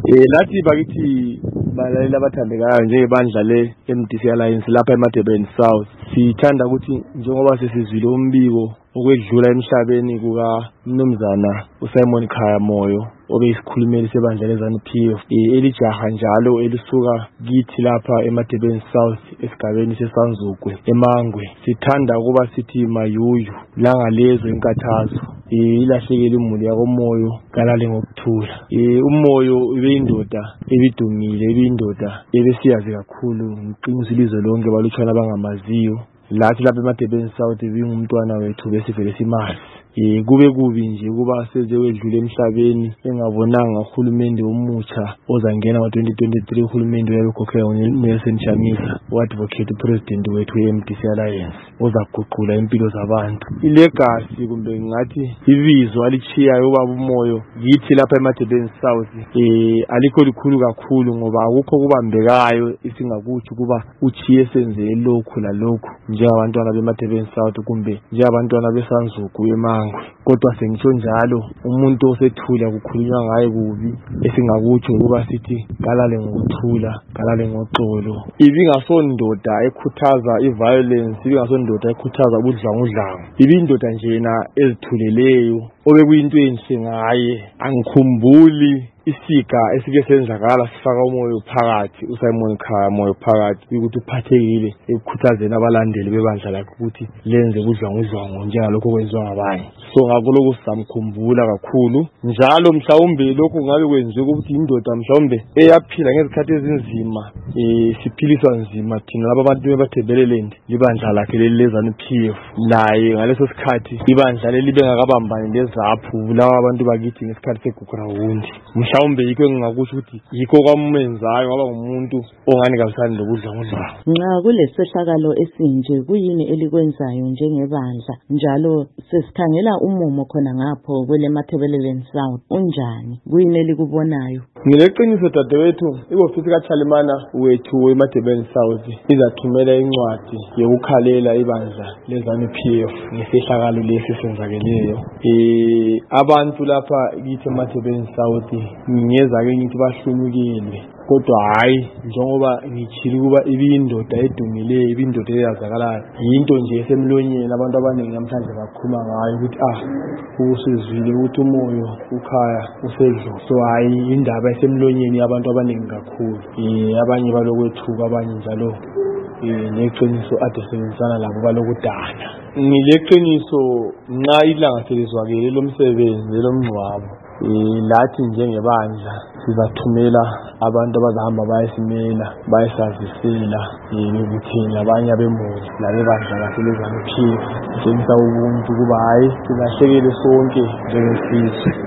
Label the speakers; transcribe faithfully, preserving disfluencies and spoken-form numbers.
Speaker 1: Eh lathi bakithi balaleli abathandekayo njengebandla le-M D C Alliance lapha eMadebeni South, sithanda ukuthi njengoba sesizwile umbiko okwedlula emhlabeni kuka Mnumzana uSimon Khaya Moyo obeyisikhulumeli sebandla leZANU P F elijaha njalo elisuka kithi lapha eMadebeni South esigabeni seSanzukwe eMangwe. Sithanda ukuba sithi mayuyu langalezo inkathazo ilahlekele imuli yakoMoyo kalale ngokuthula. uMoyo ubeyindoda ebidumile, ebiyindoda ebesiyazi kakhulu ngiqinisa ilizwe lonke balutshwana abangamaziyo. Lathi lapha eMadebeni South ibingumntwana wethu besivele simazi. Kube kubi nje kuba seze wedlula emhlabeni engabonanga uhulumende omutsha ozangena ngo twenty twenty-three, uhulumende uyalukhokhela uNelson Chamisa, u-advocate president wethu we-M D C Alliance ozaguqula impilo zabantu. Ilegacy kumbe ngathi ibizo alichiyayo ubaba uMoyo yithi lapha eMadebeni South eh alikho likhulu kakhulu ngoba akukho kubambekayo isingakuthi kuba uchiye senze lokhu lalokhu njengabantwana beMadebeni South kumbe njengabantwana beSanzuku eMangwe. Kodwa sengitsho njalo umuntu osethula kukhulunywa ngaye kubi esingakuthi ukuba sithi kalale ngokuthula, kalale ngoxolo. Ibingasondoda ekhuthaza iviolence, ibingasondoda ekhuthaza ubudlangudlangu, ibindoda njena ezithuleleyo obekuyinto enhle ngaye. Angikhumbuli isiga esike senzakala sifaka uMoyo phakathi, uSimon Khaya Moyo phakathi ukuthi uphathekile ekukhuthazeni abalandeli bebandla lakhe ukuthi lenze ubudlangudlangu njengalokho kwenziwa ngabanye. So ngakuloko samkhumbula kakhulu njalo mhlawumbe lokho ngabe kwenziwe ukuthi indoda mhlawumbe eyaphila ngezikhathi ezinzima eh siphiliswa nzima thina laba abantu beBathebeleland libandla lakhe leZANU P F. Naye ngaleso sikhathi ibandla leli bengakabambani lezaphu lawa abantu bakithi ngesikhathi segugurawundi. Mhlawumbe yikho engingakusho ukuthi yikho kwamenzayo ngoba umuntu ongani kabusani lokudlangudlangu.
Speaker 2: Nxa kulesehlakalo esinje kuyini elikwenzayo njengebandla njalo sesikhangela umumo khona ngapho kwele Mathebeleland South unjani, kuyini elikubonayo?
Speaker 1: Ngileqiniso dadewethu iofisi kaChalimana wethu weMadebeni South izathumela incwadi yokukhalela ibandla leZANU P F ngesehlakalo lesi senzakeleyo. Eh abantu lapha kithi eMadebeni South ngiyeza ke ngithi bahlumukile, kodwa hayi njengoba ngichili kuba ibindoda edumileyo, ibindoda eyazakalayo, yinto nje esemlonyeni abantu abaningi namhlanje bakhuluma ngayo ukuthi ah usizwile ukuthi uMoyo uKhaya usedlule. So hayi indaba esemlonyeni yabantu abaningi kakhulu. Eh abanye balokwethuka, abanye njalo eh neqiniso ade sebenzana labo balokudana. Ngileqiniso nxa ilanga selizwakele lomsebenzi lomngcwabo eh lathi njengebandla sizathumela abantu abazahamba bayesimela bayesazisela ukuthi labanye abemuli labebandla lakhe leZANU P F sitshengisa ubuntu kuba hayi silahlekele sonke njengesizwe.